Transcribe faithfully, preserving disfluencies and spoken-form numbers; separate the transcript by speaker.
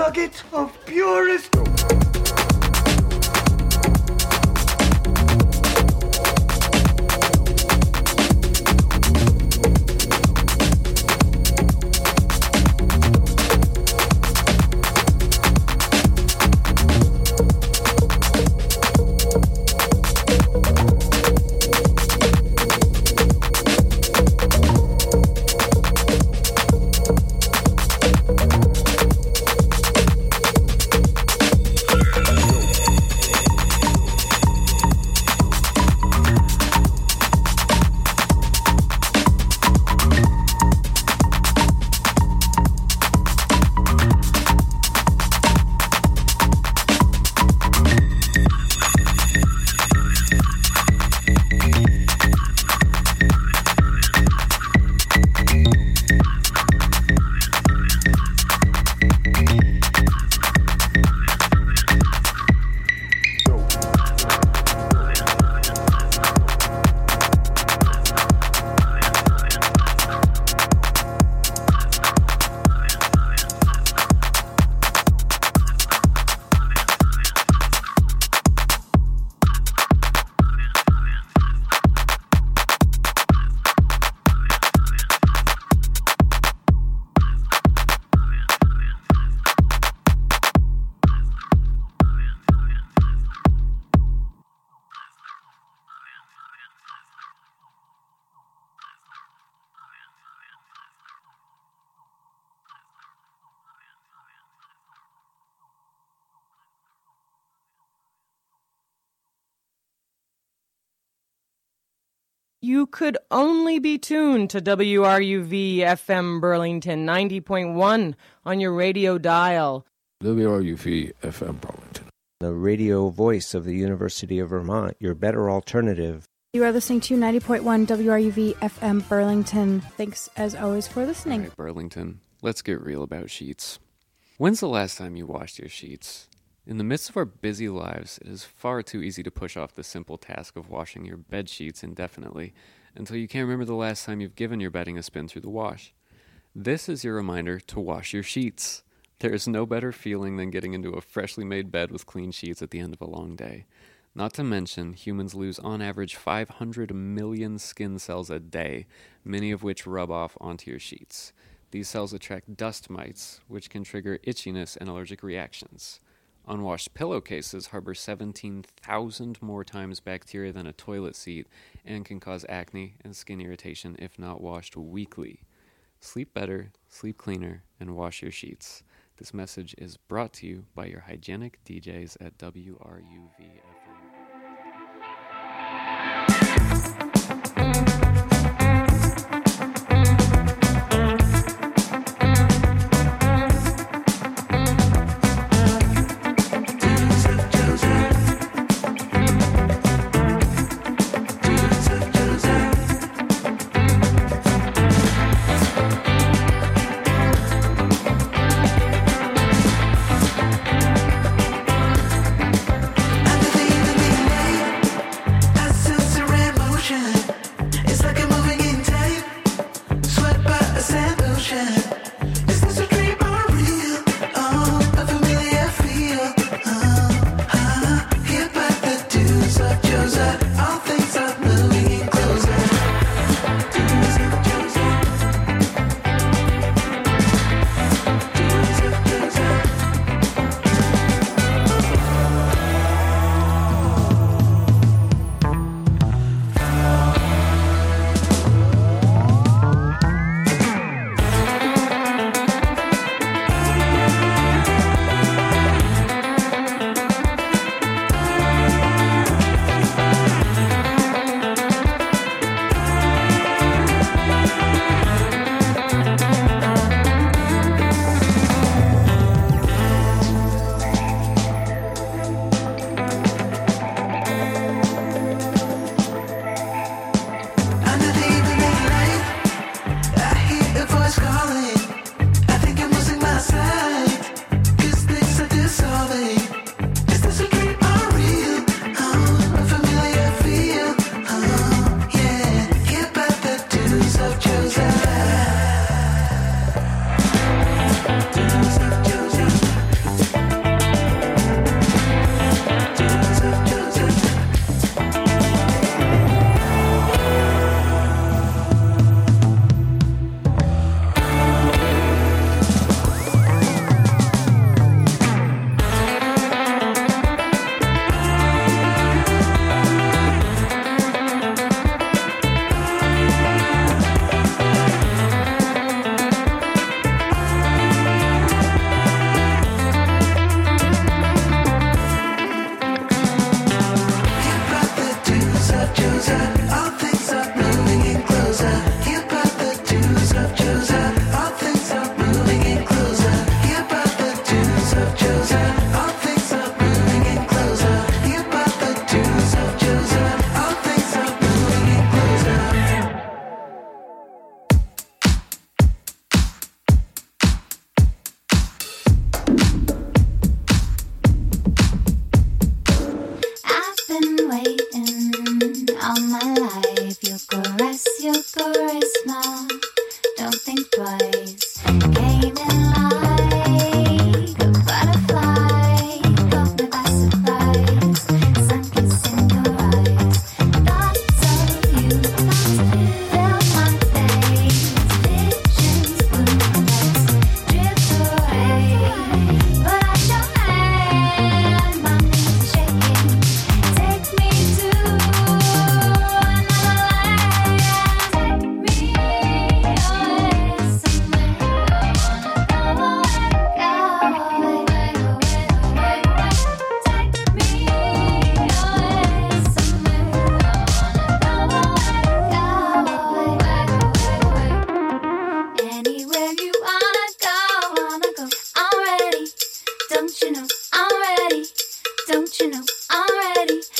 Speaker 1: nugget of purest...
Speaker 2: You could only be tuned to W R U V F M Burlington ninety point one on your radio dial.
Speaker 3: W R U V F M Burlington,
Speaker 4: the radio voice of the University of Vermont, your better alternative.
Speaker 5: You are listening to ninety point one W R U V F M Burlington. Thanks, as always, for listening.
Speaker 6: All right, Burlington, let's get real about sheets. When's the last time you washed your sheets? In the midst of our busy lives, it is far too easy to push off the simple task of washing your bed sheets indefinitely until you can't remember the last time you've given your bedding a spin through the wash. This is your reminder to wash your sheets. There is no better feeling than getting into a freshly made bed with clean sheets at the end of a long day. Not to mention, humans lose on average five hundred million skin cells a day, many of which rub off onto your sheets. These cells attract dust mites, which can trigger itchiness and allergic reactions. Unwashed pillowcases harbor seventeen thousand more times bacteria than a toilet seat and can cause acne and skin irritation if not washed weekly. Sleep better, sleep cleaner, and wash your sheets. This message is brought to you by your hygienic D Js at W R U V F M.
Speaker 7: I believe Don't you know I'm ready?